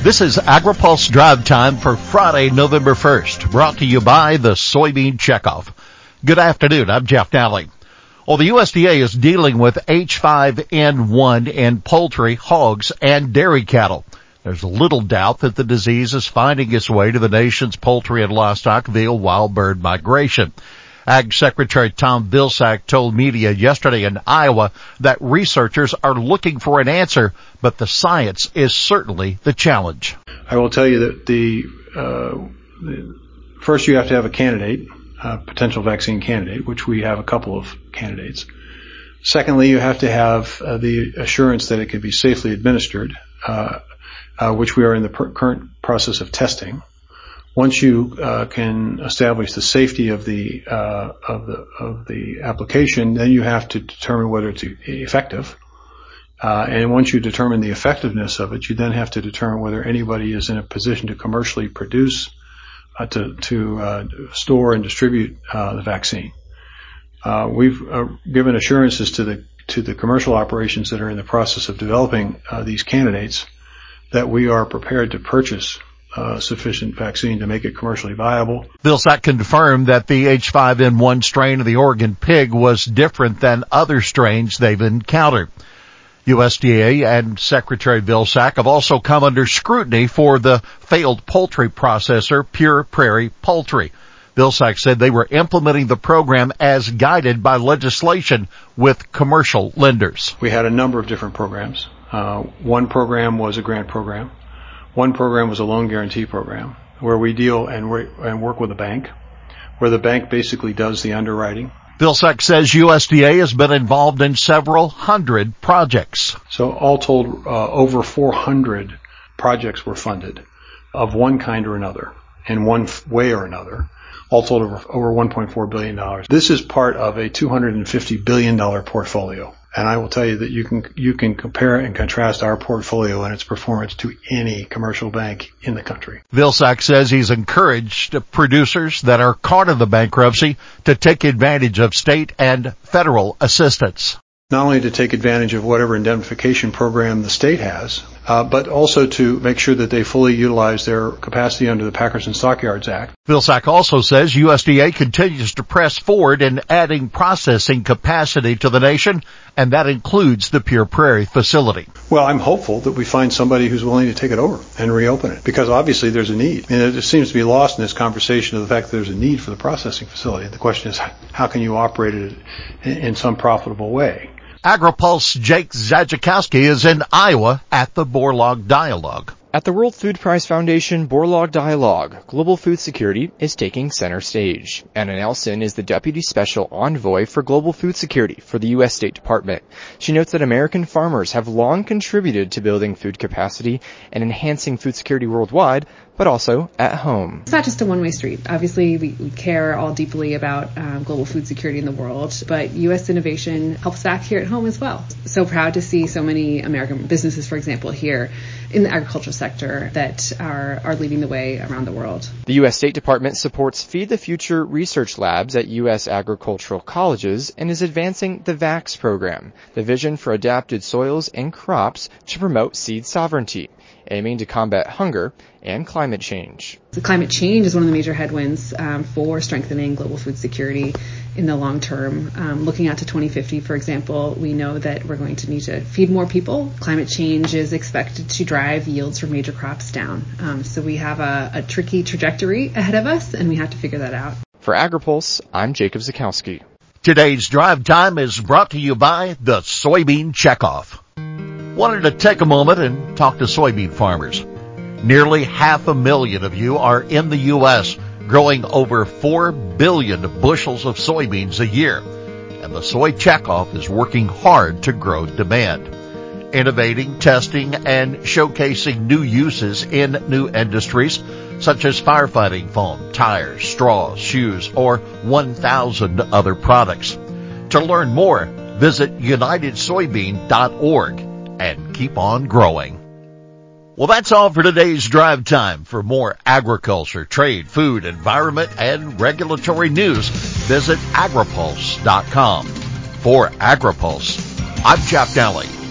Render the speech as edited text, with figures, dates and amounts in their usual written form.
This is AgriPulse Drive Time for Friday, November 1st, brought to you by the Soybean Checkoff. Good afternoon, I'm Jeff Dowling. Well, the USDA is dealing with H5N1 in poultry, hogs, and dairy cattle. There's little doubt that the disease is finding its way to the nation's poultry and livestock via wild bird migration. Ag Secretary Tom Vilsack told media yesterday in Iowa that researchers are looking for an answer, but the science is certainly the challenge. I will tell you that first you have to have a candidate, a potential vaccine candidate, which we have a couple of candidates. Secondly, you have to have the assurance that it can be safely administered, which we are in the current process of testing. Once you can establish the safety of the application, then you have to determine whether it's effective. And once you determine the effectiveness of it, you then have to determine whether anybody is in a position to commercially produce, to store and distribute the vaccine. We've given assurances to the commercial operations that are in the process of developing these candidates that we are prepared to purchase sufficient vaccine to make it commercially viable. Vilsack confirmed that the H5N1 strain of the Oregon pig was different than other strains they've encountered. USDA and Secretary Vilsack have also come under scrutiny for the failed poultry processor, Pure Prairie Poultry. Vilsack said they were implementing the program as guided by legislation with commercial lenders. We had a number of different programs. One program was a grant program. One program was a loan guarantee program where we deal and work with a bank, where the bank basically does the underwriting. Vilsack says USDA has been involved in several hundred projects. So all told, over 400 projects were funded of one kind or another, in one way or another. All told over $1.4 billion. This is part of a $250 billion portfolio. And I will tell you that you can compare and contrast our portfolio and its performance to any commercial bank in the country. Vilsack says he's encouraged producers that are caught in the bankruptcy to take advantage of state and federal assistance. Not only to take advantage of whatever indemnification program the state has, but also to make sure that they fully utilize their capacity under the Packers and Stockyards Act. Vilsack also says USDA continues to press forward in adding processing capacity to the nation, and that includes the Pure Prairie facility. Well, I'm hopeful that we find somebody who's willing to take it over and reopen it, because obviously there's a need. I mean, it just seems to be lost in this conversation of the fact that there's a need for the processing facility. The question is, how can you operate it in some profitable way? AgriPulse Jake Zajikowski is in Iowa at the Borlaug Dialogue. At the World Food Prize Foundation Borlaug Dialogue, global food security is taking center stage. Anna Nelson is the Deputy Special Envoy for Global Food Security for the U.S. State Department. She notes that American farmers have long contributed to building food capacity and enhancing food security worldwide, but also at home. It's not just a one-way street. Obviously, we care all deeply about global food security in the world, but U.S. innovation helps back here at home as well. So proud to see so many American businesses, for example, here in the agricultural sector that are leading the way around the world. The U.S. State Department supports Feed the Future research labs at U.S. agricultural colleges and is advancing the VAX program, the Vision for Adapted Soils and Crops to promote seed sovereignty, aiming to combat hunger and climate change. So climate change is one of the major headwinds for strengthening global food security in the long term. Looking out to 2050, for example, we know that we're going to need to feed more people. Climate change is expected to drive yields for major crops down. So we have a tricky trajectory ahead of us, and we have to figure that out. For AgriPulse, I'm Jacob Zakowski. Today's Drive Time is brought to you by the Soybean Checkoff. Wanted to take a moment and talk to soybean farmers. Nearly 500,000 of you are in the U.S., growing over 4 billion bushels of soybeans a year, and the Soy Checkoff is working hard to grow demand. Innovating, testing, and showcasing new uses in new industries such as firefighting foam, tires, straws, shoes, or 1,000 other products. To learn more, visit unitedsoybean.org and keep on growing. Well, that's all for today's Drive Time. For more agriculture, trade, food, environment, and regulatory news, visit agripulse.com. For AgriPulse, I'm Jeff Dowling.